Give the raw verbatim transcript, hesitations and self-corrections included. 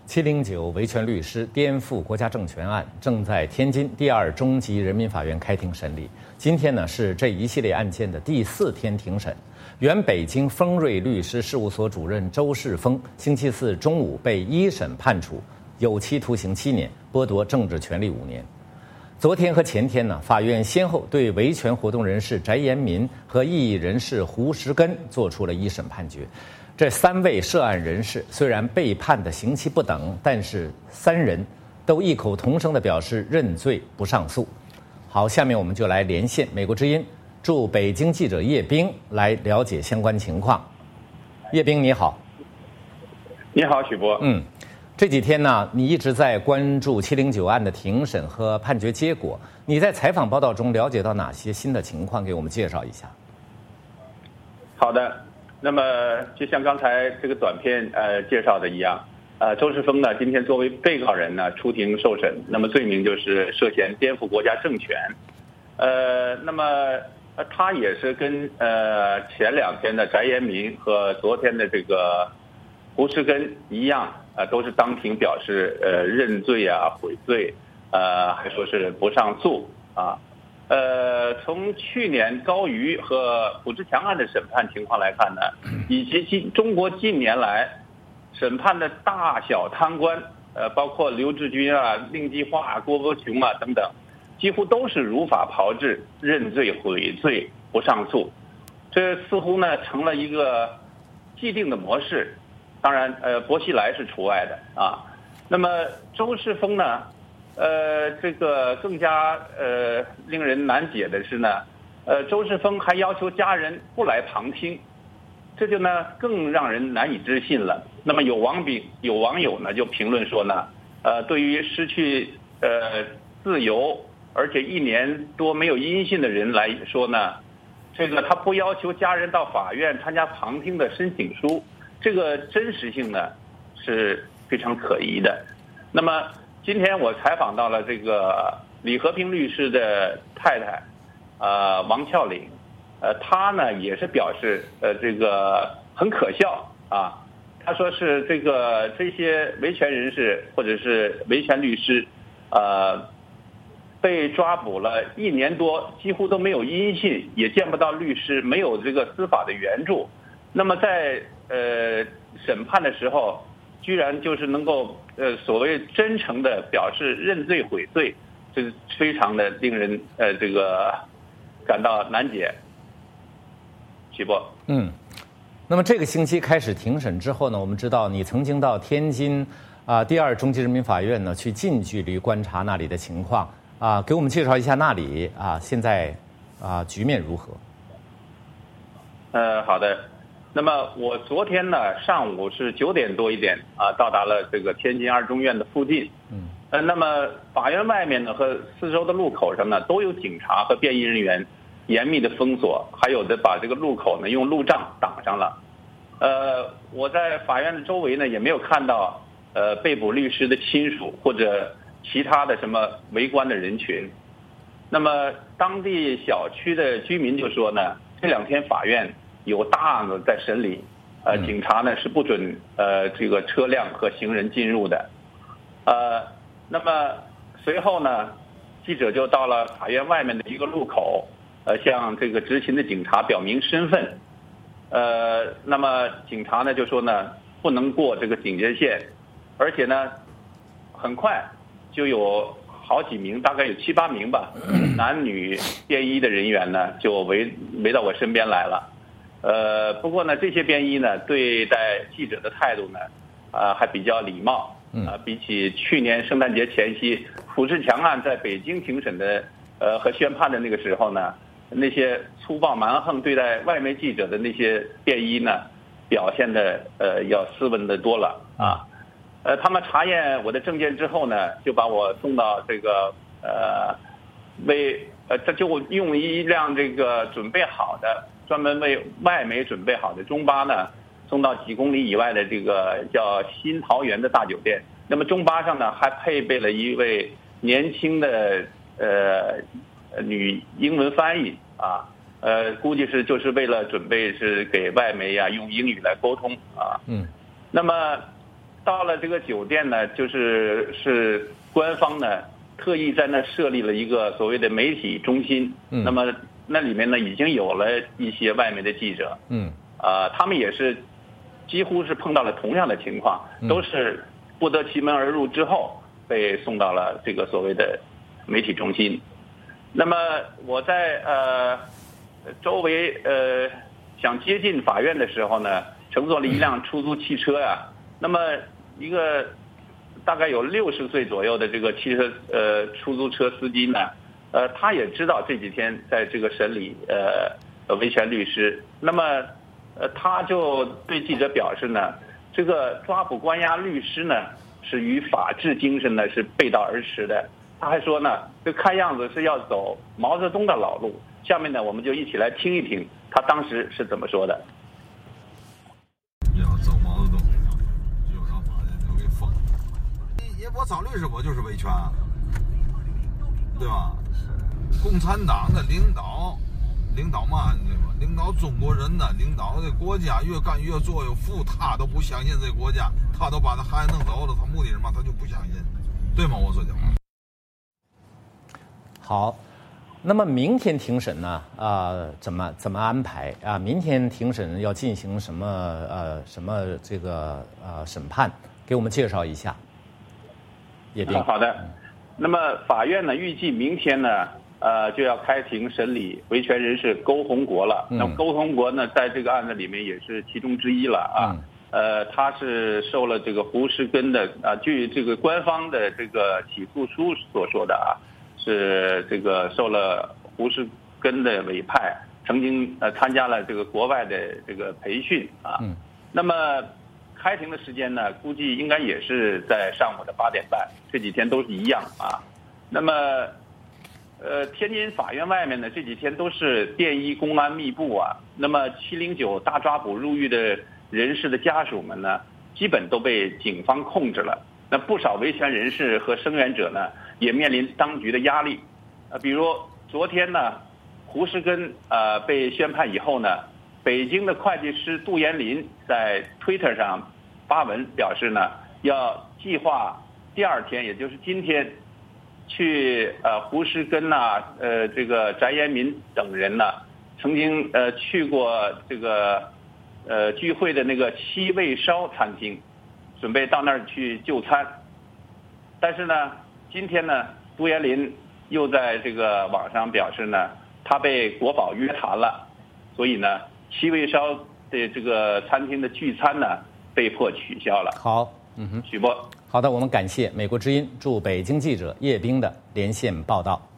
七零九维权律师颠覆国家政权案正在天津第二中级人民法院开庭审理。今天呢是这一系列案件的第四天庭审。原北京丰瑞律师事务所主任周世峰星期四中午被一审判处有期徒刑七年，剥夺政治权利五年。昨天和前天呢，法院先后对维权活动人士翟延民和异议人士胡石根作出了一审判决。这三位涉案人士虽然被判的刑期不等，但是三人都异口同声地表示认罪不上诉。好，下面我们就来连线美国之音驻北京记者叶冰来了解相关情况。叶冰你好。 你好，许波。 嗯，这几天呢，你一直在关注七零九案的庭审和判决结果。你在采访报道中了解到哪些新的情况？给我们介绍一下。 好的。那么就像刚才这个短片呃介绍的一样，呃，周世峰呢今天作为被告人呢出庭受审，那么罪名就是涉嫌颠覆国家政权，呃，那么呃他也是跟呃前两天的翟延民和昨天的这个胡石根一样，呃，都是当庭表示呃认罪啊、悔罪，呃，还说是不上诉啊。呃，从去年高瑜和卜志强案的审判情况来看呢，以及近中国近年来审判的大小贪官，呃，包括刘志军啊、令计划、郭伯雄啊等等，几乎都是如法炮制，认罪悔罪不上诉，这似乎呢成了一个既定的模式。当然，呃，薄熙来是除外的啊。那么周世峰呢？呃，这个更加呃令人难解的是呢，呃，周世峰还要求家人不来旁听，这就呢更让人难以置信了。那么有网比有网友呢就评论说呢，呃，对于失去呃自由而且一年多没有音信的人来说呢，这个他不要求家人到法院参加旁听的申请书，这个真实性呢是非常可疑的。那么今天我采访到了这个李和平律师的太太，呃，王俏玲，呃，她呢也是表示，呃，这个很可笑啊。她说是这个这些维权人士或者是维权律师，呃，被抓捕了一年多，几乎都没有音信，也见不到律师，没有这个司法的援助。那么在呃审判的时候，居然就是能够呃所谓真诚的表示认罪悔罪，这是非常的令人呃这个感到难解。徐波， 嗯，那么这个星期开始庭审之后呢，我们知道你曾经到天津啊、呃、第二中级人民法院呢去近距离观察那里的情况啊、呃，给我们介绍一下那里啊、呃、现在啊、呃、局面如何？ 呃，好的。那么我昨天呢上午是九点多一点啊到达了这个天津二中院的附近，嗯，呃，那么法院外面呢和四周的路口上呢都有警察和便衣人员严密的封锁，还有的把这个路口呢用路障挡上了。呃，我在法院的周围呢也没有看到呃被捕律师的亲属或者其他的什么围观的人群。那么当地小区的居民就说呢，这两天法院有大案子在审理，呃，警察呢是不准呃这个车辆和行人进入的，呃，那么随后呢，记者就到了法院外面的一个路口，呃，向这个执勤的警察表明身份，呃，那么警察呢就说呢不能过这个警戒线，而且呢，很快就有好几名，大概有七八名吧，男女便衣的人员呢就围围到我身边来了。呃，不过呢，这些便衣呢，对待记者的态度呢，啊、呃，还比较礼貌。啊、呃，比起去年圣诞节前夕卜志强案在北京庭审的，呃和宣判的那个时候呢，那些粗暴蛮横对待外媒记者的那些便衣呢，表现的呃要斯文的多了啊。呃，他们查验我的证件之后呢，就把我送到这个呃为呃这就用一辆这个准备好的。专门为外媒准备好的中巴呢，送到几公里以外的这个叫新桃园的大酒店。那么中巴上呢，还配备了一位年轻的呃女英文翻译啊，呃，估计是就是为了准备是给外媒啊用英语来沟通啊。嗯。那么到了这个酒店呢，就是是官方呢特意在那设立了一个所谓的媒体中心。嗯，那么那里面呢已经有了一些外媒的记者。嗯，呃，他们也是几乎是碰到了同样的情况，都是不得其门而入之后被送到了这个所谓的媒体中心。那么我在呃周围呃想接近法院的时候呢，乘坐了一辆出租汽车呀、啊。那么一个大概有六十岁左右的这个汽车呃出租车司机呢，呃，他也知道这几天在这个审理呃维权律师，那么呃他就对记者表示呢，这个抓捕关押律师呢是与法治精神呢是背道而驰的。他还说呢，这看样子是要走毛泽东的老路。下面呢，我们就一起来听一听他当时是怎么说的。 要走毛泽东，就让把人都给封。也我找律师，我就是维权，对吧？共产党的领导，领导嘛，对吧？领导中国人呢，领导的国家越干越做越富，他都不相信这个国家，他都把他孩子弄走了，他目的是什么？他就不相信，对吗？我说的。 好。那么明天庭审呢？啊、呃，怎么怎么安排啊？明天庭审要进行什么？呃，什么这个呃审判？给我们介绍一下。叶斌、 啊。好的。那么法院呢，预计明天呢，呃，就要开庭审理维权人士勾洪国了。嗯、那么勾洪国呢，在这个案子里面也是其中之一了啊。嗯、呃，他是受了这个胡适根的啊，据这个官方的这个起诉书所说的啊。是这个受了胡适根的委派，曾经呃参加了这个国外的这个培训啊。嗯。那么开庭的时间呢，估计应该也是在上午的八点半，这几天都是一样啊。那么，呃，天津法院外面呢，这几天都是便衣公安密布啊。那么七零九大抓捕入狱的人士的家属们呢，基本都被警方控制了。那不少维权人士和声援者呢，也面临当局的压力，呃，比如昨天呢，胡适根呃被宣判以后呢，北京的会计师杜延林在 Twitter 上发文表示呢，要计划第二天，也就是今天，去呃胡适根呐、呃这个翟延民等人呢，曾经呃去过这个呃聚会的那个七味烧餐厅。准备到那儿去就餐，但是呢，今天呢，杜延林又在这个网上表示呢，他被国保约谈了，所以呢，七味烧的这个餐厅的聚餐呢，被迫取消了。 好，嗯哼， 许波。 好的，我们感谢美国之音驻北京记者叶冰的连线报道。